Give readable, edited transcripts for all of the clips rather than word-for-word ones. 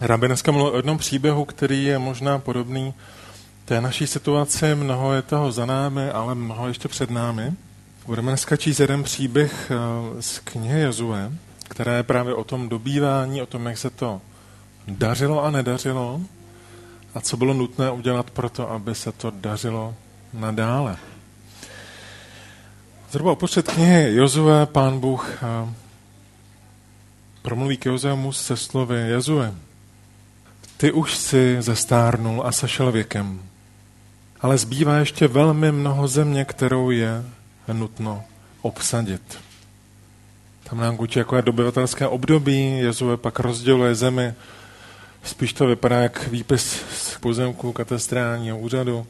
Rabbi dneska mluvil o jednom příběhu, který je možná podobný té naší situaci. Mnoho je toho za námi, ale mnoho ještě před námi. Budeme dneska číst jeden příběh z knihy Jozue, která je právě o tom dobývání, o tom, jak se to dařilo a nedařilo a co bylo nutné udělat pro to, aby se to dařilo nadále. Zhruba uprostřed knihy Jozue Pán Bůh promluví k Jozuemu se slovy: Jozue, ty už si zestárnul a sešel věkem, ale zbývá ještě velmi mnoho země, kterou je nutno obsadit. Tam nám učí, jako je dobyvatelské období. Jozue pak rozděluje zemi. Spíš to vypadá jak výpis z pozemku katastrálního úřadu.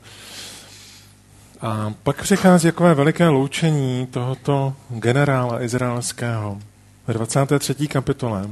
A pak přichází takové veliké loučení tohoto generála izraelského ve 23. kapitole,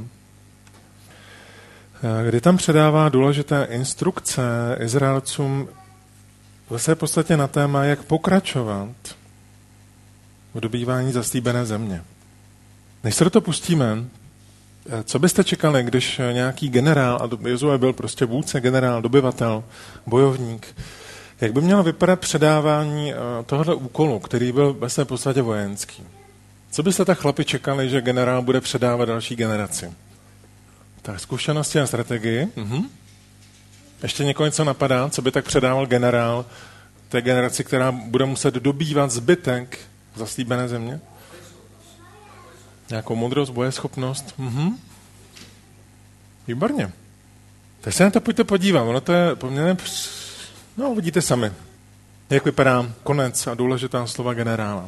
kdy tam předává důležité instrukce Izraelcům ve své podstatě na téma, jak pokračovat v dobývání zaslíbené země. Než se do toho pustíme, co byste čekali, když nějaký generál, a Jozue byl prostě vůdce, generál, dobyvatel, bojovník, jak by mělo vypadat předávání tohoto úkolu, který byl ve své podstatě vojenský? Co byste tak chlapi čekali, že generál bude předávat další generaci? Tak zkušenosti a strategii. Ještě někoho něco napadá, co by tak předával generál té generaci, která bude muset dobývat zbytek zaslíbené země? Nějakou moudrost, bojeschopnost? Výborně. Tak se na to pojďte podívat. Ono to je poměrně... No, vidíte sami, jak vypadá konec a důležitá slova generála.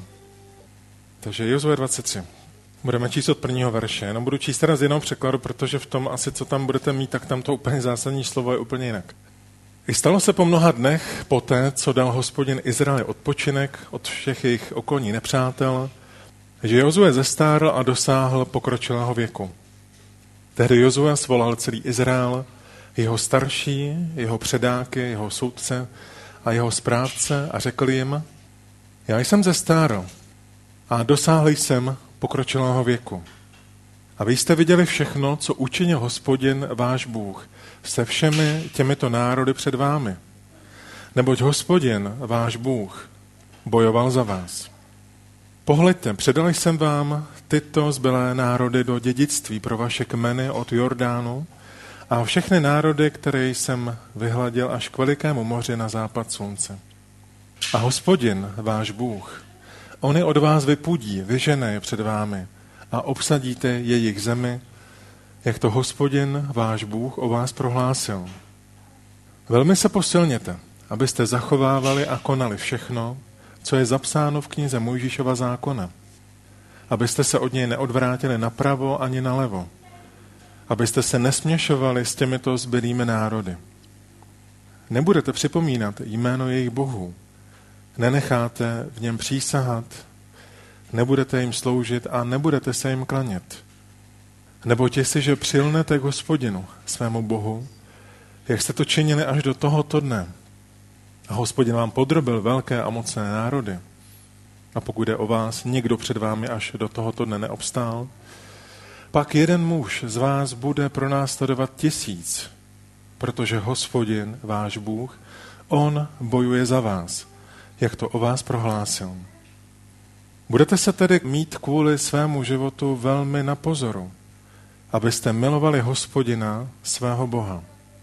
Takže Jozue 23. Budeme číst od prvního verše. Jenom budu číst teda z jednoho překladu, protože v tom asi, co tam budete mít, tak tam to úplně zásadní slovo je úplně jinak. I stalo se po mnoha dnech poté, co dal Hospodin Izraeli odpočinek od všech jejich okolních nepřátel, že Jozue zestárl a dosáhl pokročilého věku. Tehdy Jozue svolal celý Izrael, jeho starší, jeho předáky, jeho soudce a jeho správce a řekl jim: já jsem zestárl a dosáhl jsem pokročilého věku. A vy jste viděli všechno, co učinil Hospodin váš Bůh se všemi těmito národy před vámi. Neboť Hospodin váš Bůh bojoval za vás. Pohleďte, předal jsem vám tyto zbylé národy do dědictví pro vaše kmeny od Jordánu a všechny národy, které jsem vyhladil až k velikému moři na západ slunce. A Hospodin, váš Bůh, on je od vás vypudí, vyžene je před vámi a obsadíte jejich zemi, jak to Hospodin, váš Bůh, o vás prohlásil. Velmi se posilněte, abyste zachovávali a konali všechno, co je zapsáno v knize Mojžíšova zákona, abyste se od něj neodvrátili napravo ani nalevo, abyste se nesměšovali s těmito zbylými národy. Nebudete připomínat jméno jejich bohů, nenecháte v něm přísahat, nebudete jim sloužit a nebudete se jim klanět. Neboť jestliže přilnete k Hospodinu, svému Bohu, jak jste to činili až do tohoto dne, a Hospodin vám podrobil velké a mocné národy, a pokud jde o vás, nikdo před vámi až do tohoto dne neobstál, pak jeden muž z vás bude pronásledovat 1000, protože Hospodin, váš Bůh, on bojuje za vás, jak to o vás prohlásil. Budete se tedy mít kvůli svému životu velmi na pozoru, abyste milovali Hospodina, svého Boha.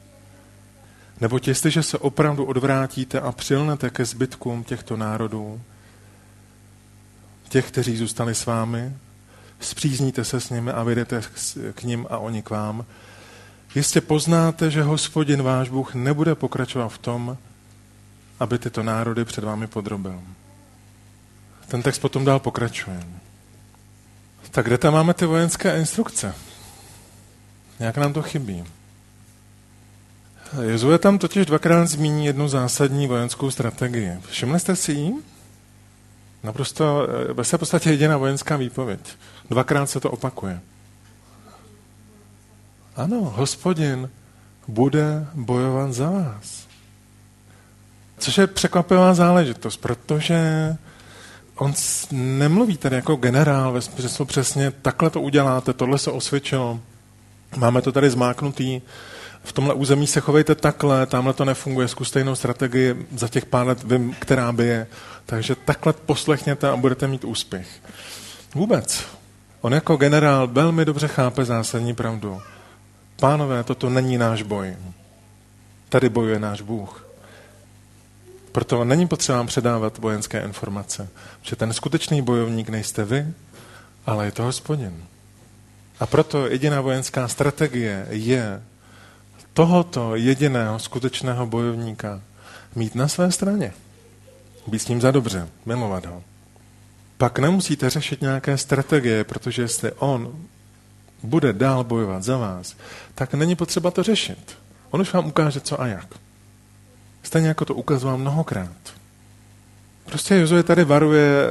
Neboť jestliže se opravdu odvrátíte a přilnete ke zbytkům těchto národů, těch, kteří zůstali s vámi, spřízníte se s nimi a vyjdete k nim a oni k vám, jistě poznáte, že Hospodin váš Bůh nebude pokračovat v tom, aby tyto národy před vámi podrobil. Ten text potom dál pokračuje. Tak kde tam máme ty vojenské instrukce? Jak nám to chybí? Jozue tam totiž dvakrát zmíní jednu zásadní vojenskou strategii. Všimli jste si ji? Naprosto ve své podstatě jediná vojenská výpověď. Dvakrát se to opakuje. Ano, Hospodin bude bojovat za vás. Což je překvapivá záležitost, protože on nemluví tady jako generál ve smyslu přesně takhle to uděláte, tohle se osvědčilo, máme to tady zmáknutý, v tomhle území se chovejte takhle, tamhle to nefunguje, zkuste jinou strategii, za těch pár let vím, která by je. Takže takhle poslechněte a budete mít úspěch. Vůbec. On jako generál velmi dobře chápe zásadní pravdu. Pánové, toto není náš boj. Tady bojuje náš Bůh. Proto není potřeba vám předávat vojenské informace. Protože ten skutečný bojovník nejste vy, ale je to Hospodin. A proto jediná vojenská strategie je tohoto jediného skutečného bojovníka mít na své straně. Být s ním za dobře, milovat ho. Pak nemusíte řešit nějaké strategie, protože jestli on bude dál bojovat za vás, tak není potřeba to řešit. On už vám ukáže, co a jak. Stejně jako to ukazoval mnohokrát. Prostě Jozue tady varuje,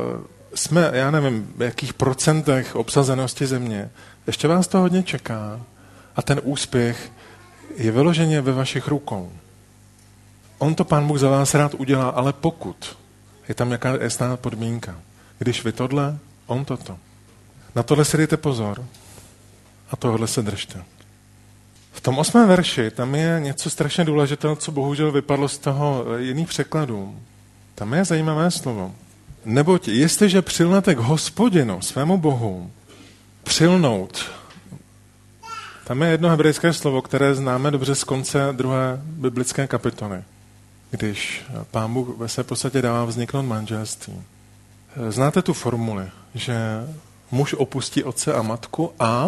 jsme, já nevím, v jakých procentech obsazenosti země. Ještě vás to hodně čeká a ten úspěch je vyloženě ve vašich rukou. On to Pán Bůh za vás rád udělá, ale pokud je tam jaká jasná podmínka. Když vy tohle, on toto. Na tohle si dejte pozor a tohle se držte. V tom 8. verši tam je něco strašně důležitého, co bohužel vypadlo z toho jiných překladů. Tam je zajímavé slovo. Neboť jestliže přilnete k Hospodinu, svému Bohu, přilnout. Tam je jedno hebrejské slovo, které známe dobře z konce 2. biblické kapitoly, když Pán Bůh ve své podstatě dává vzniknout manželství. Znáte tu formuli, že muž opustí otce a matku a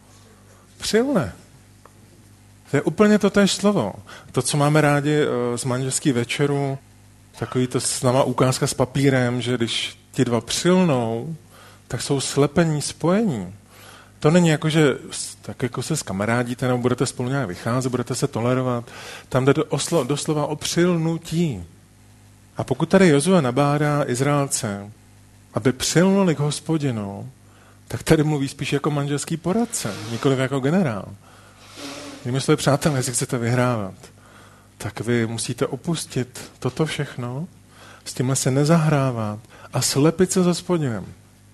přilne. To je úplně totéž slovo. To, co máme rádi z manželský večeru, takový to známá ukázka s papírem, že když ti dva přilnou, tak jsou slepení spojení. To není jako, že tak jako se skamarádíte, nebo budete spolu nějak vycházet, budete se tolerovat. Tam jde doslova o přilnutí. A pokud tady Jozue nabádá Izraelce, aby přilnuli k Hospodinu, tak tady mluví spíš jako manželský poradce, nikoliv jako generál. Jinými slovy, přátelé, jestli chcete vyhrávat, tak vy musíte opustit toto všechno, s tímhle se nezahrávat a slepit se s Hospodinem.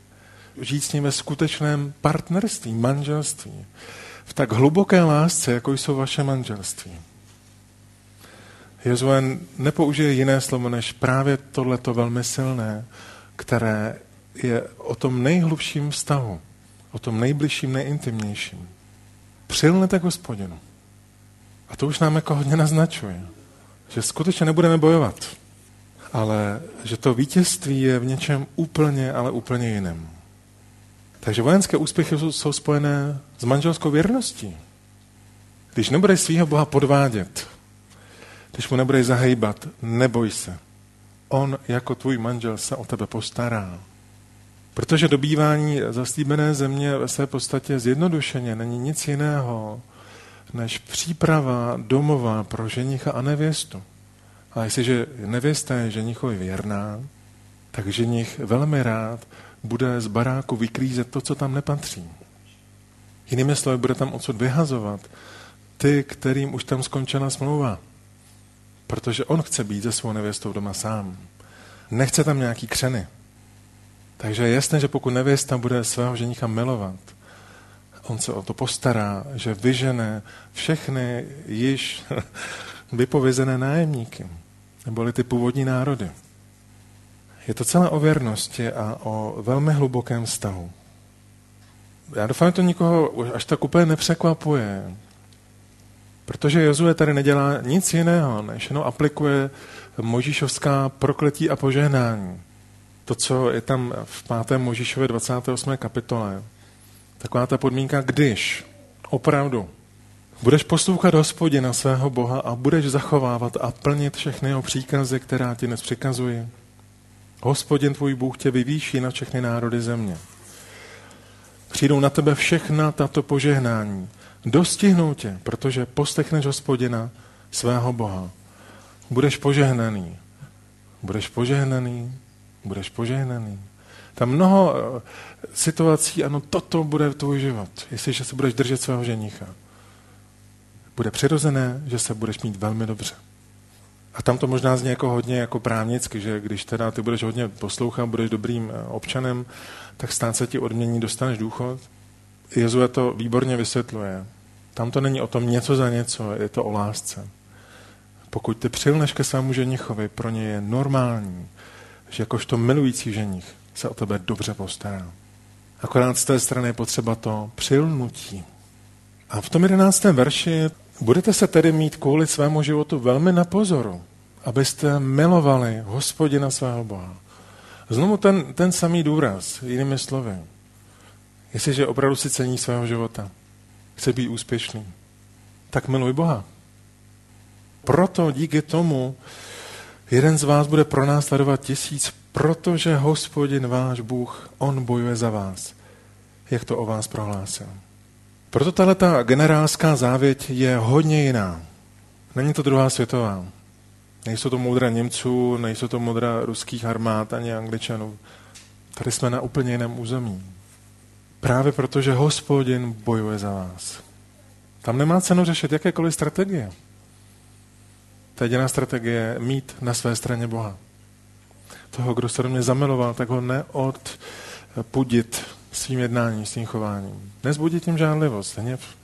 Žít s ním ve skutečném partnerství, manželství. V tak hluboké lásce, jako jsou vaše manželství. Jozue nepoužije jiné slovo, než právě tohleto velmi silné, které je o tom nejhlubším vztahu, o tom nejbližším, nejintimnějším. Přilnete k Hospodinu. A to už nám jako hodně naznačuje, že skutečně nebudeme bojovat, ale že to vítězství je v něčem úplně, ale úplně jiném. Takže vojenské úspěchy jsou spojené s manželskou věrností. Když nebudeš svýho Boha podvádět, když mu nebudeš zahejbat, neboj se. On jako tvůj manžel se o tebe postará. Protože dobývání zaslíbené země ve své podstatě zjednodušeně není nic jiného, než příprava domova pro ženicha a nevěstu. A jestliže nevěsta je ženichovi věrná, tak ženich velmi rád bude z baráku vyklízet to, co tam nepatří. Jinými slovy, bude tam odsud vyhazovat ty, kterým už tam skončila smlouva. Protože on chce být se svou nevěstou doma sám. Nechce tam nějaký křeny. Takže je jasné, že pokud nevěsta bude svého ženicha milovat, on se o to postará, že vyžene všechny již vypovězené nájemníky, neboli ty původní národy. Je to celé o věrnosti a o velmi hlubokém vztahu. Já doufám, že to nikoho až tak úplně nepřekvapuje, protože Jozue tady nedělá nic jiného, než jenom aplikuje Mojžíšovská prokletí a požehnání. To, co je tam v 5. Mojžíšově 28. kapitole. Taková ta podmínka, když opravdu budeš poslouchat Hospodina svého Boha a budeš zachovávat a plnit všechny jeho příkazy, která ti dnes přikazuji. Hospodin tvůj Bůh tě vyvýší na všechny národy země. Přijdou na tebe všechna tato požehnání. Dostihnou tě, protože poslechneš Hospodina svého Boha. Budeš požehnaný. Budeš požehnaný. Budeš požehnaný. Tam mnoho situací, ano, toto bude tvůj život, jestliže se budeš držet svého ženicha. Bude přirozené, že se budeš mít velmi dobře. A tam to možná zní jako hodně jako právnicky, že když teda ty budeš hodně poslouchat, budeš dobrým občanem, tak stát se ti odmění, dostaneš důchod. Jozue to výborně vysvětluje. Tam to není o tom něco za něco, je to o lásce. Pokud ty přilneš ke svému ženichovi, pro ně je normální, že jakožto milující ženich se o tebe dobře postará. Akorát z té strany je potřeba to přilnutí. A v tom 11. verši budete se tedy mít kvůli svému životu velmi na pozoru, abyste milovali Hospodina svého Boha. Znovu ten samý důraz, jinými slovy. Jestliže opravdu si cení svého života, chce být úspěšný, tak miluj Boha. Proto díky tomu jeden z vás bude pronásledovat 1000, protože Hospodin váš Bůh, on bojuje za vás, jak to o vás prohlásil. Proto tahleta generálská závěť je hodně jiná. Není to druhá světová. Nejsou to moudra Němců, nejsou to moudra ruských armád ani Angličanů. Tady jsme na úplně jiném území. Právě proto, že Hospodin bojuje za vás. Tam nemá cenu řešit jakékoliv strategie. Ta jediná strategie je mít na své straně Boha. Toho, kdo se do mě zamiloval, tak ho neodpudit svým jednáním, svým chováním. Nezbudit tím žádlivost.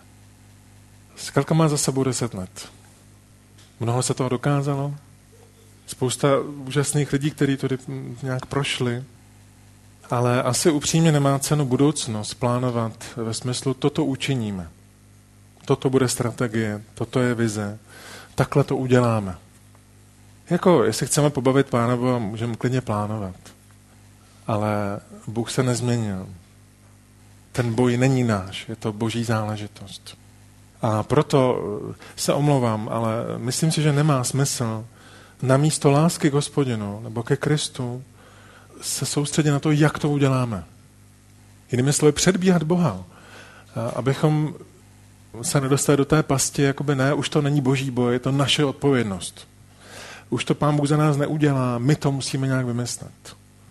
Skalka má za sebou 10 let. Mnoho se toho dokázalo. Spousta úžasných lidí, kteří tady nějak prošli. Ale asi upřímně nemá cenu budoucnost plánovat ve smyslu, toto učiníme. Toto bude strategie, toto je vize. Takhle to uděláme. Jako, jestli chceme pobavit Pána Boha, můžeme klidně plánovat. Ale Bůh se nezměnil. Ten boj není náš, je to boží záležitost. A proto se omlouvám, ale myslím si, že nemá smysl na místo lásky k Hospodinu nebo ke Kristu se soustředit na to, jak to uděláme. Jinými slovy, předbíhat Boha, abychom se nedostali do té pasti, jakoby ne, už to není boží boj, je to naše odpovědnost. Už to Pán Bůh za nás neudělá, my to musíme nějak vymyslet.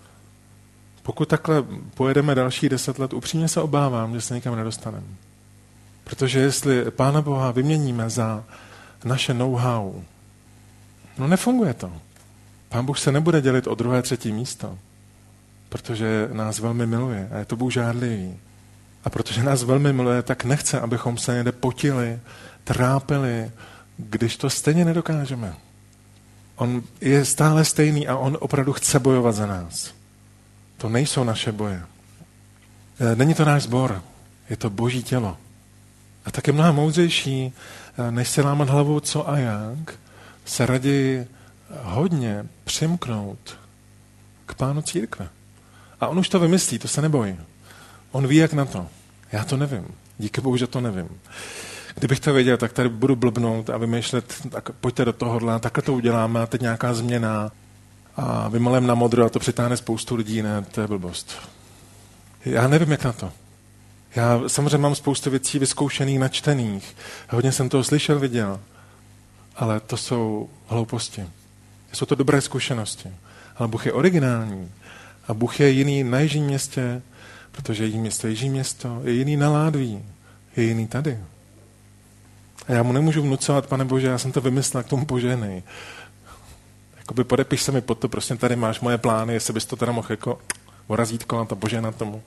Pokud takhle pojedeme další 10 let, upřímně se obávám, že se nikam nedostaneme. Protože jestli Pána Boha vyměníme za naše know-how, no nefunguje to. Pán Bůh se nebude dělit o 2., 3. místo, protože nás velmi miluje a je to Bůh žádlivý. A protože nás velmi miluje, tak nechce, abychom se někde potili, trápili, když to stejně nedokážeme. On je stále stejný a on opravdu chce bojovat za nás. To nejsou naše boje. Není to náš sbor, je to boží tělo. A tak je mnohem moudřejší, než se lámat hlavou co a jak, se raději hodně přimknout k Pánu církve. A on už to vymyslí, to se nebojí. On ví, jak na to. Já to nevím. Díky Bohu, že to nevím. Kdybych to věděl, tak tady budu blbnout a vymýšlet, tak pojďte do tohohle, takhle to uděláme a teď nějaká změna a vymalem na modro a to přitáhne spoustu lidí, ne, to je blbost. Já nevím, jak na to. Já samozřejmě mám spoustu věcí vyzkoušených, načtených. Hodně jsem toho slyšel, viděl. Ale to jsou hlouposti. Jsou to dobré zkušenosti. Ale Bůh je originální. A Bůh je jiný na Jižním Městě, protože Jižní město je jiný na Ládví. Je jiný tady. A já mu nemůžu vnucovat, Pane Bože, já jsem to vymyslel, k tomu požehnej. Jakoby podepiš se mi pod to, prostě tady máš moje plány, jestli bys to teda mohl jako razítko na to požehnat tomu.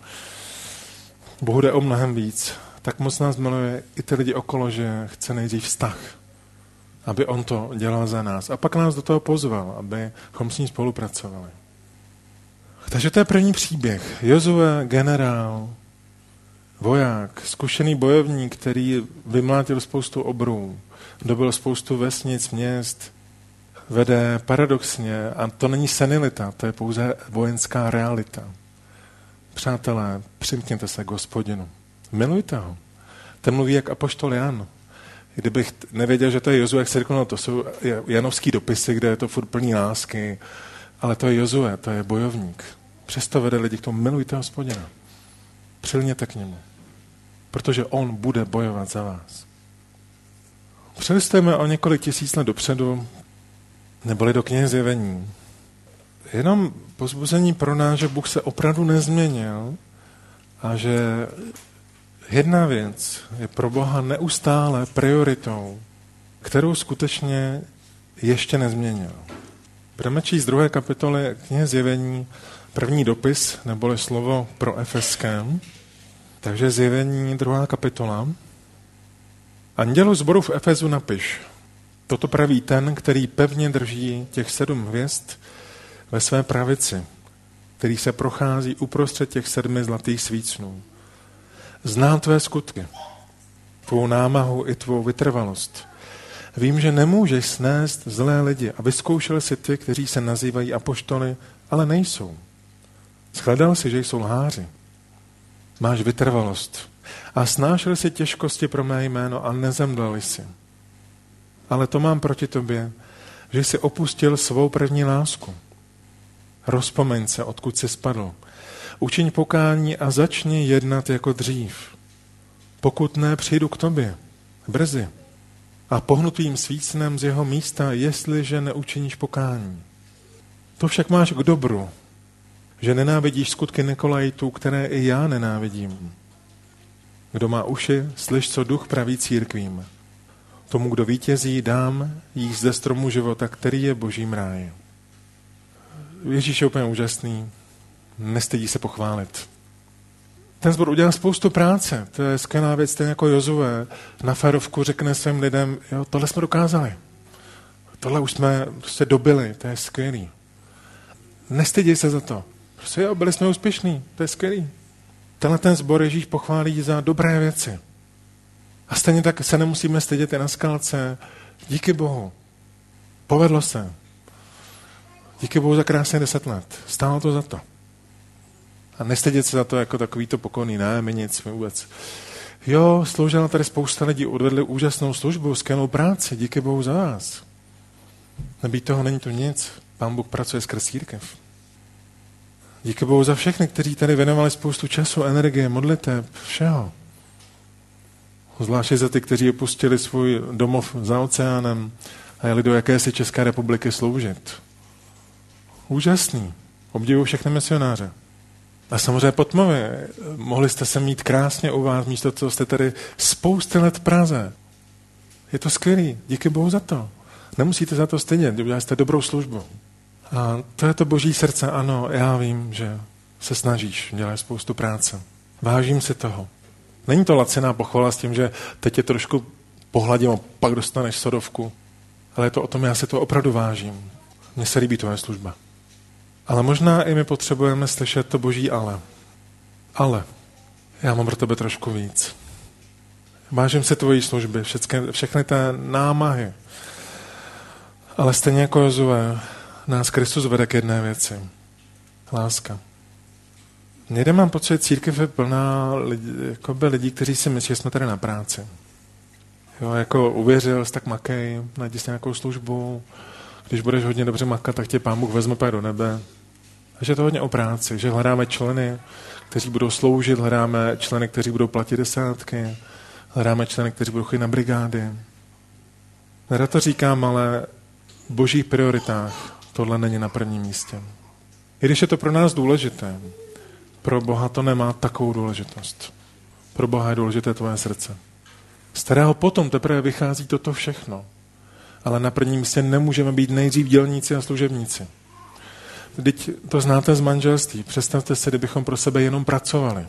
Bohu jde o mnohem víc. Tak moc nás miluje i ty lidi okolo, že chce nejdřív vztah, aby on to dělal za nás. A pak nás do toho pozval, abychom s ním spolupracovali. Takže to je první příběh. Jozue, generál, voják, zkušený bojovník, který vymlátil spoustu obrů, dobil spoustu vesnic, měst, vede paradoxně, a to není senilita, to je pouze vojenská realita. Přátelé, přimkněte se k Hospodinu. Milujte ho. Ten mluví jak apoštol Jan. Kdybych nevěděl, že to je Jozue, jak se řekl, no, to jsou janovský dopisy, kde je to furt plný lásky, ale to je Jozue, to je bojovník. Přesto vede lidi k tomu, milujte Hospodina. Přilněte k němu. Protože on bude bojovat za vás. Přelistujeme o několik tisíc let dopředu, neboli do knihy Zjevení. Jenom povzbuzení pro nás, že Bůh se opravdu nezměnil a že jedna věc je pro Boha neustále prioritou, kterou skutečně ještě nezměnil. Budeme číst 2. kapitoly knihy Zjevení, první dopis, neboli slovo pro Efeském. Takže Zjevení 2. kapitola. Andělu sboru v Efezu napiš. Toto praví ten, který pevně drží těch 7 hvězd ve své pravici, který se prochází uprostřed těch 7 zlatých svícnů. Znám tvé skutky, tvou námahu i tvou vytrvalost. Vím, že nemůžeš snést zlé lidi a vyzkoušel si ty, kteří se nazývají apoštoly, ale nejsou. Shledal si, že jsou lháři. Máš vytrvalost a snášel si těžkosti pro mé jméno a nezemdlel jsi. Ale to mám proti tobě, že jsi opustil svou první lásku. Rozpomeň se, odkud jsi spadl. Učiň pokání a začni jednat jako dřív. Pokud ne, přijdu k tobě brzy a pohnu tvým svícnem z jeho místa, jestliže neučiníš pokání. To však máš k dobru, že nenávidíš skutky Nikolajtů, které i já nenávidím. Kdo má uši, slyš, co duch praví církvím. Tomu, kdo vítězí, dám jíst ze stromu života, který je božím rájem. Ježíš je úplně úžasný, nestydí se pochválit. Ten sbor udělal spoustu práce, to je skvělá věc, ten jako Jozue na férovku řekne svým lidem, jo, tohle jsme dokázali, tohle už jsme prostě dobili, to je skvělý. Nestydí se za to, prostě jo, byli jsme úspěšní, to je skvělý. Tenhle ten sbor Ježíš pochválí za dobré věci. A stejně tak se nemusíme stydět i na skalce. Díky Bohu. Povedlo se. Díky Bohu za krásně 10 let. Stálo to za to. A nestydět se za to jako takovýto pokorný. Ne, my nic, my vůbec. Jo, sloužila tady spousta lidí, odvedli úžasnou službu, skvělou práci. Díky Bohu za vás. Nebýt toho není tu nic. Pán Bůh pracuje skrz církev. Díky Bohu za všechny, kteří tady věnovali spoustu času, energie, modliteb, všeho. Zvláště za ty, kteří opustili svůj domov za oceánem a jeli do jakési České republiky sloužit. Úžasný. Obdivuji všechny misionáře. A samozřejmě po tmově. Mohli jste se mít krásně u vás, místo toho jste tady spousty let v Praze. Je to skvělý. Díky Bohu za to. Nemusíte za to stydět. Udělali jste dobrou službu. A to je to boží srdce. Ano, já vím, že se snažíš. Děláš spoustu práce. Vážím si toho. Není to laciná pochvala s tím, že teď je trošku pohladím a pak dostaneš sodovku. Ale je to o tom, já si to opravdu vážím. Mně se líbí tvoje služba. Ale možná i my potřebujeme slyšet to boží ale. Ale já mám pro tebe trošku víc. Vážím si tvojí služby, všechny té námahy. Ale stejně jako Jozue, nás Kristus vede k jedné věci. Láska. Někde mám pocit, církev je plná lidí, kteří si myslí, že jsme tady na práci. Jo, jako uvěřil jsi, tak makej, najdi si nějakou službu. Když budeš hodně dobře makat, tak tě Pán Bůh vezme pak do nebe. Takže je to hodně o práci, že hledáme členy, kteří budou sloužit, hledáme členy, kteří budou platit desátky, hledáme členy, kteří budou chodit na brigády. Nerad to říkám, ale v božích prioritách tohle není na prvním místě. I když je to pro nás důležité, pro Boha to nemá takovou důležitost. Pro Boha je důležité tvoje srdce. Z kterého potom teprve vychází toto všechno. Ale na prvním místě nemůžeme být nejdřív dělníci a služebníci. Vždyť to znáte z manželství. Představte si, kdybychom pro sebe jenom pracovali.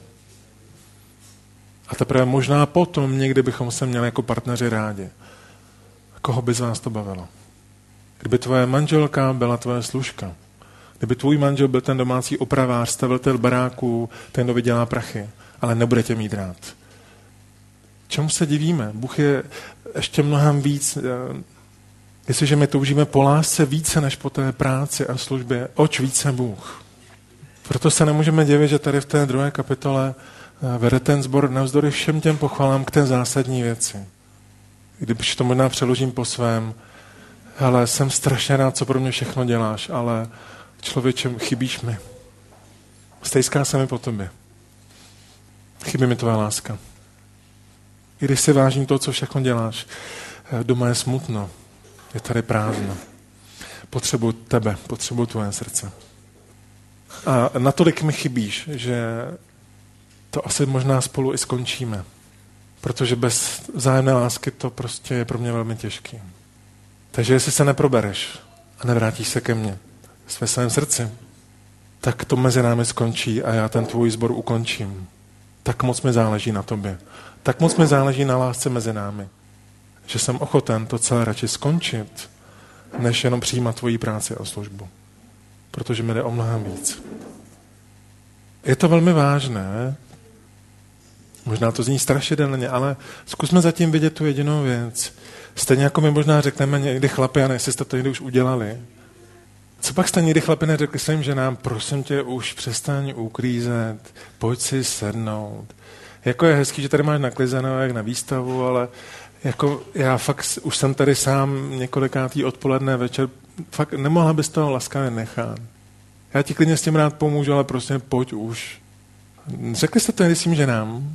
A teprve možná potom někdy bychom se měli jako partneři rádi. Koho by z vás to bavilo? Kdyby tvoje manželka byla tvoje služka, kdyby tvůj manžel byl ten domácí opravář, stavitel baráků, ten, kdo vydělá prachy, ale nebude tě mít rád. Čemu se divíme? Bůh je ještě mnohem víc. Jestliže my toužíme po lásce více než po té práci a službě, oč více Bůh. Proto se nemůžeme divit, že tady v té 2. kapitole vede ten sbor navzdory všem těm pochvalám k té zásadní věci. Když to možná přeložím po svém, hele, jsem strašně rád, co pro mě všechno děláš, ale člověče, chybíš mi. Stejská se mi po tobě. Chybí mi tvoje láska. I když si vážím to, co všechno děláš, doma je smutno, je tady prázdno. Potřebuji tebe, potřebuji tvoje srdce. A natolik mi chybíš, že to asi možná spolu i skončíme. Protože bez vzájemné lásky to prostě je pro mě velmi těžký. Takže jestli se neprobereš a nevrátíš se ke mně ve svém srdci, tak to mezi námi skončí a já ten tvůj sbor ukončím. Tak moc mi záleží na tobě. Tak moc mi záleží na lásce mezi námi. že jsem ochoten to celé radši skončit, než jenom přijímat tvoji práci a službu. Protože mi jde o mnohem víc. Je to velmi vážné, možná to zní strašidelně, ale zkusme zatím vidět tu jedinou věc. Stejně jako my možná řekneme někdy chlapi, a ne, jestli jste to někdy už udělali. Co pak jste někdy chlapi neřekli svým ženám, prosím tě, už přestaň uklízet, pojď si sednout. Jako je hezký, že tady máš naklizeno jak na výstavu, ale jako já fakt už jsem tady sám několikátý odpoledne večer, fakt nemohla bys toho laskavě nechat. Já ti klidně s tím rád pomůžu, ale prostě pojď už. Řekli jste to někdy svým ženám?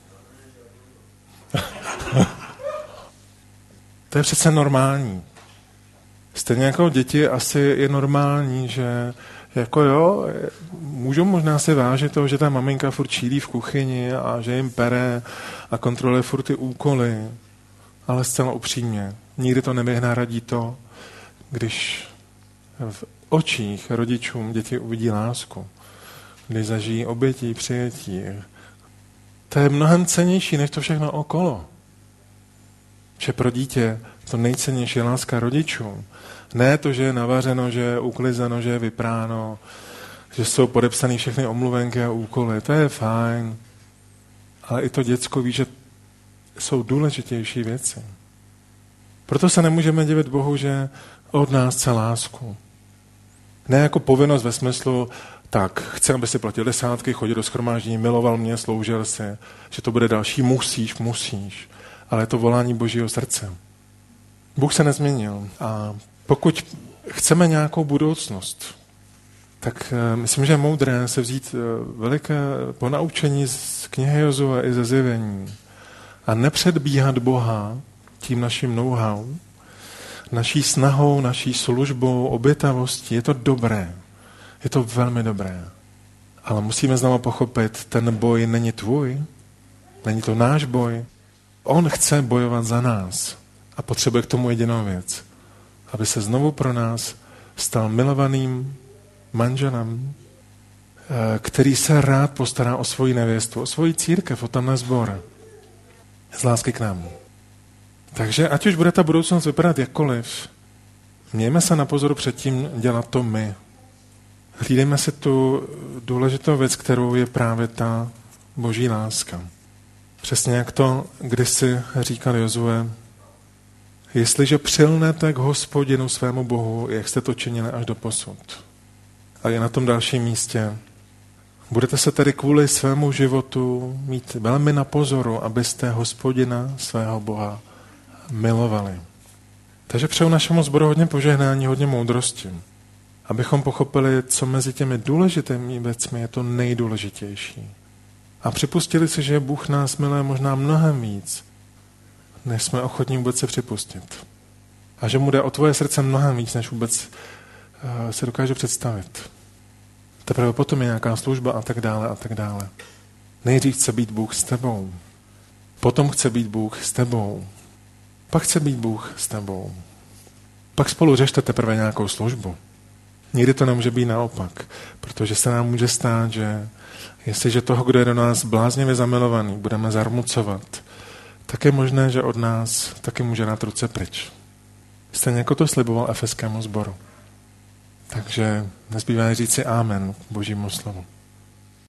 To je přece normální. Stejně jako děti asi je normální, že jako jo, můžou možná si vážit toho, že ta maminka furt čílí v kuchyni a že jim pere a kontroluje furt ty úkoly. Ale zcela upřímně, nikdy to nevyhradí to, když v očích rodičům děti uvidí lásku, když zažijí obětí, přijetí. To je mnohem cennější, než to všechno okolo. Že pro dítě to nejcennější je láska rodičů. Ne to, že je navařeno, že je uklizeno, že je vypráno, že jsou podepsané všechny omluvenky a úkoly. To je fajn. Ale i to děcko ví, že jsou důležitější věci. Proto se nemůžeme divit Bohu, že od nás chce lásku. Ne jako povinnost ve smyslu, tak chci, aby si platil desátky, chodil do shromáždění, miloval mě, sloužil si, že to bude další musíš. Ale je to volání Božího srdce. Bůh se nezměnil a pokud chceme nějakou budoucnost, tak myslím, že je moudré se vzít veliké ponaučení z knihy Jozue i ze Zjevení a nepředbíhat Boha tím naším know-how, naší snahou, naší službou, obětavostí. Je to dobré. Je to velmi dobré. Ale musíme znovu pochopit, ten boj není tvůj, není to náš boj. On chce bojovat za nás a potřebuje k tomu jedinou věc. Aby se znovu pro nás stal milovaným manželem, který se rád postará o svoji nevěstu, o svoji církev, o tamhle sbor. Z lásky k nám. Takže ať už bude ta budoucnost vypadat jakkoliv, mějme se na pozoru před tím dělat to my. Hlídejme si tu důležitou věc, kterou je právě ta Boží láska. Přesně jak to kdysi říkal Jozue, jestliže přilnete k Hospodinu svému Bohu, jak jste to činili až do posud. A je na tom dalším místě. Budete se tedy kvůli svému životu mít velmi na pozoru, abyste Hospodina svého Boha milovali. Takže přeju našemu sboru hodně požehnání, hodně moudrosti. Abychom pochopili, co mezi těmi důležitými věcmi je to nejdůležitější. A připustili si, že Bůh nás miluje možná mnohem víc, než jsme ochotní vůbec se připustit. A že mu jde o tvoje srdce mnohem víc, než vůbec se dokáže představit. Teprve potom je nějaká služba a tak dále a tak dále. Nejdřív chce být Bůh s tebou. Potom chce být Bůh s tebou. Pak chce být Bůh s tebou. Pak spolu řešte teprve nějakou službu. Nikdy to nemůže být naopak, protože se nám může stát, že jestliže toho, kdo je do nás bláznivě zamilovaný, budeme zarmucovat, tak je možné, že od nás taky může dát ruce pryč. Stejně jako to sliboval efeskému sboru. Takže nezbývá říci amen Božímu slovu.